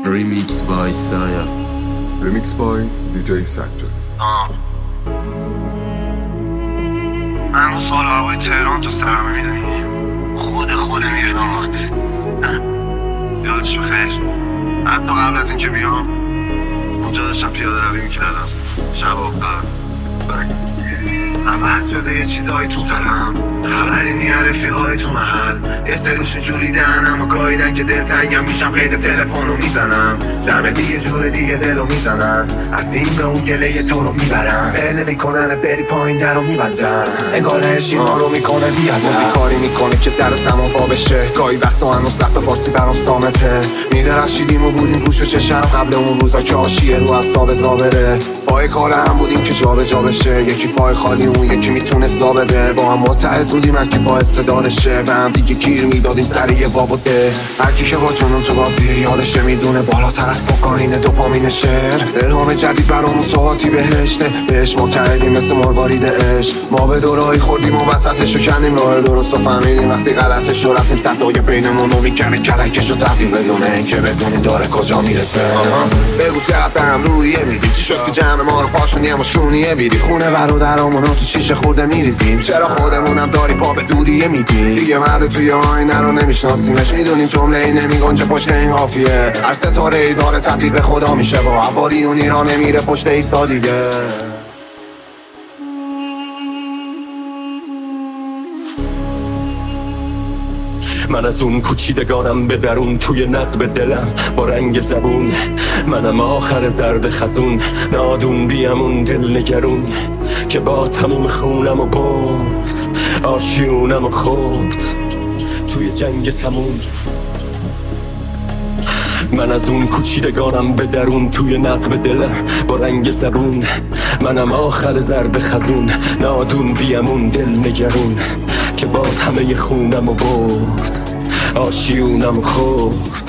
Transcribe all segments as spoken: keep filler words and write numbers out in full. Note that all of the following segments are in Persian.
Remix by Saya. Remix by دی جی سجاد. من اون سال هوای تهران تو سرمه میدونی خود خود میردم وقتی یادش بخیر. حتی قبل از اینکه بیام اونجا داشتم پیاده روی میکردم شب آخر عوض شده یه چیزایی تو سرم، خبری نیه رفیقای تو محل یه سریشون جوریدن اما گاهیدن که دلتنگم میشم قید تلفنو میزنم دم دیگه جور دیگه دلو میزنن از این به اون گله تو رو میبرن بله میکنن بری پایین در رو میبندن انگار عشقی ما رو میکنه بیادم موزی کاری میکنه که در زمان با بشه گاهی وقتا هنوز وقت فارسی برام سامته میدرخشیدیم و بودیم گوش و چشم قبل اون روزا که آشیه رو از ثابت را بره پای کار هم بودیم که جا به جا بشه یکی پای خالی اون یکی میتونست دا بده با هم متحد بودیم هرکی با استعدادشه به هم دیگه گیر میدادیم سر یه وابده هرکی که با جنون تو بازی یادشه میدونه بالاتر از کوکائین دوپامین شعر الهام جدید برامون ساعتی بهشته بهش متحدیم مثل مروارید عشق ما به دورایی خوردیم و وسطشو کندیم راه درست و فهمیدیم وقتی غلطشو رفتیم صدای بینمون رو میکنه کلکشو تفتیم بدون اینکه بدونیم داره کجا میرسه بگو چقدر هم رویه میدیم چی شد که جمع ما رو پاشونیه مشکونیه بیری خونه برادرامون رو تو شیشه خورده میریزیم چرا خودمونم داری پا به دودیه میدیم دیگه مرد توی آینه رو نمیشناسیمش میدونیم جمله ای نمیگنجه پشت این قافیه هر ستاره ای داره تبدیل به خدا میشه و عباری اونی را نمیره پشت ایسا دیگه من از اون کوچیدگانم به درون توی نقب دلم با رنگ زبون منم آخر زرد خزون نادون بیامون دل نگرون که با تموم خونم و برد آشیونم و خورد توی جنگ تموم من از اون کوچیدگانم به درون توی نقب دلم با رنگ زبون منم آخر زرد خزون نادون بیامون دل نگرون که با همه خونم و برد آشیونم خورد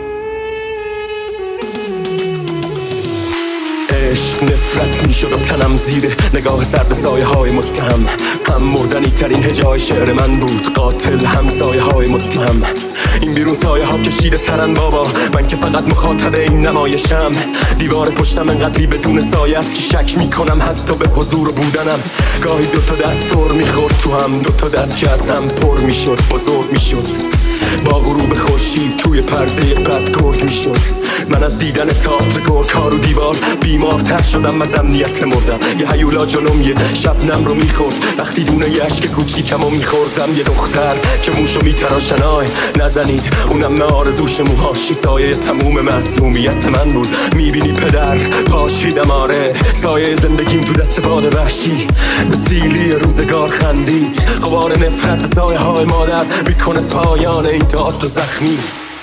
عشق نفرت میشد و تنم زیر نگاه سرد سایه های متهم هم مردنی ترین هجای شعر من بود قاتل هم سایه های متهم این بیرون سایه ها کشیده ترن بابا من که فقط مخاطب این نمایشم دیوار پشتم انقدری بدون سایه است که شک میکنم حتی به حضور بودنم گاهی دوتا دست سر میخورد تو هم دوتا دست که از هم پر میشد بزرگ میشد با غروب خورشید توی پرده بد گرگ میشد من از دیدن تئاتر گرگ ها رو دیوار بیمارتر شدم از امنیت مردم یه هیولا جلوم یه شبنم رو میخورد وقتی دونه یه عشق کوچیکم رو میخوردم یه دختر که موشو میتراشن آی نزنید اونم نه آرزوش موهاشی سایه تموم معصومیت من بود میبینی پدر پاشیدم آره سایه زندگیم تو دست باد وحشی به سیلی روزگار خندید غبار نفرت سایه های مادر میکنه پایان این داد و زخمی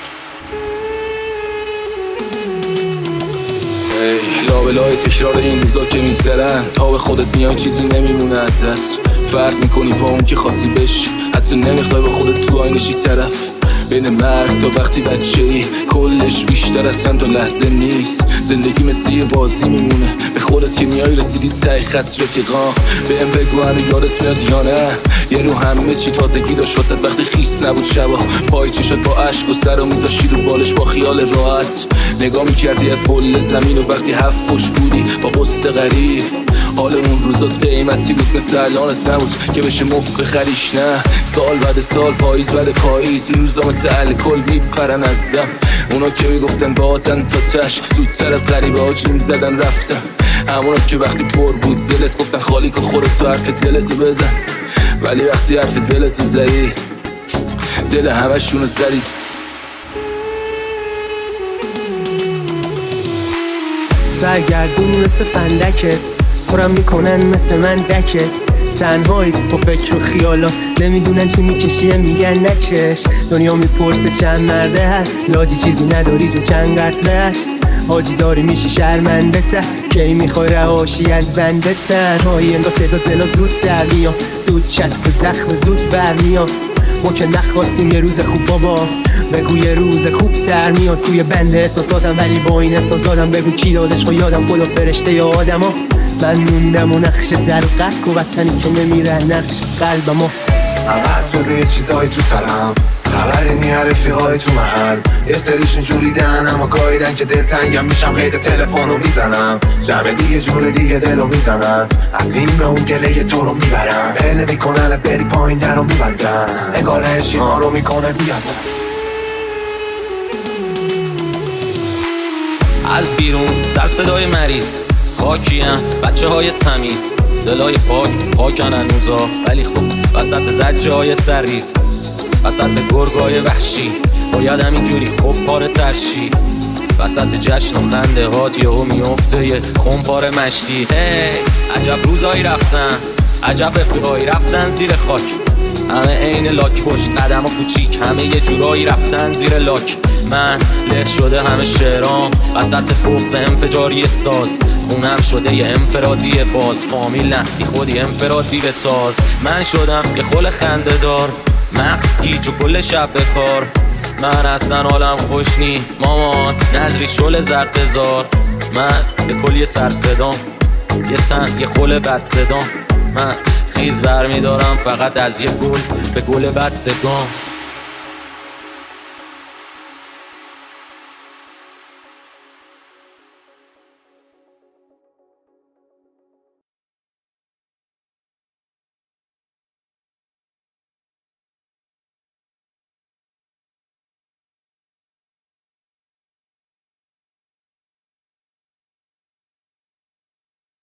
لابلای تکرار این روزا که میگذرن تا به خودت میای چیزی نمیمونه ازت فرق میکنی با اون که خواستی بشی حتی نمیخوای به خودت تو آینه چی طرف بین مرگ تا وقتی بچه ای کلش بیشتر از چند تا لحظه نیست زندگی مثل یه بازی میمونه به خودت که میای رسیدی ته خط رفیقا به ام بگو هنو یادت میاد یا نه یه رو همه چی تازگی داشت واسه وقتی خیس نبود شبا پای چشات با عشق و سر و میذاشی رو بالش با خیال راحت نگاه میکردی از بل زمین و وقتی هفت پشت بودی با قصه غریب حال اون روزات قیمتی بود مثل الانت نبود که بشه مفت بخریش نه سال بعد سال پاییز بعد پاییز این روزا مثل الکل میپرن از دم اونا که میگفتن باتن تا تش زودتر از غریبه ها جیم زدن رفتن همونا که وقتی پر بود دلت گفتن خالی که خورد تو حرف دلتو بزن ولی وقتی حرف دلتو زدی دل همشونو زدی سرگردون مثل فندکه پرم میکنن مثل من دکه تنهایی با فکر و خیالا نمیدونن چی میکشیه میگن نکش دنیا میپرسه چند مرده هر لاجی چیزی نداری تو چند قتلش حاجی داری میشی شرمنده ته کی میخوای رهاشی از بنده تنهایی انگاه صدا دلا زود در میان دود چسب زخم زود برمیان ما که نخواستیم یه روز خوب بابا بگو یه روز خوب تر میاد توی بند احساساتم ولی با این احساساتم بگو کی دادش خو یادم خدا فرشته یا آدم ها من موندم و نقش در قرق و وطنی که نمیره نقش قلبم ها عوض شده یه چیزایی تو سرم خبری نی رفیقای تو محل یه سریشون جوریدن اما گاییدن که دلتنگم میشم قید تلفنو میزنم دم دیگه جور دیگه دلو میزنن از این به اون گله تو رو میبرن بله میکنن بری پایین در رو میبندن انگار اشیما رو میکنه بیادن از بیرون سر صدای مریض خاکیم بچه های تمیز دلای پاک خاکن هنوزا ولی خب وسط زجه های سرریز وسط گرگای وحشی باید همینجوری خب پاره ترشی وسط جشن و خنده هات یهو میفته یه خمپاره مشتی هی عجب روزایی رفتن عجب رفیقایی رفتن زیر خاک همه عین لاک پشت قدم و کوچیک همه یه جورایی رفتن زیر لاک من له شده همه شعرام وسط بغض انفجاری ساز خونم شده یه انفرادی باز فامیل نه بی خودی انفرادی به تاز من شدم یه خل خنده دار مغز گیج و کل شب بکار من اصلا حالم خوش نی مامان نظری شل زرقزار من یه کلی سر صدام یه تن یه خل بد صدام من خیز برمیدارم فقط از یه گل به گل بد صدام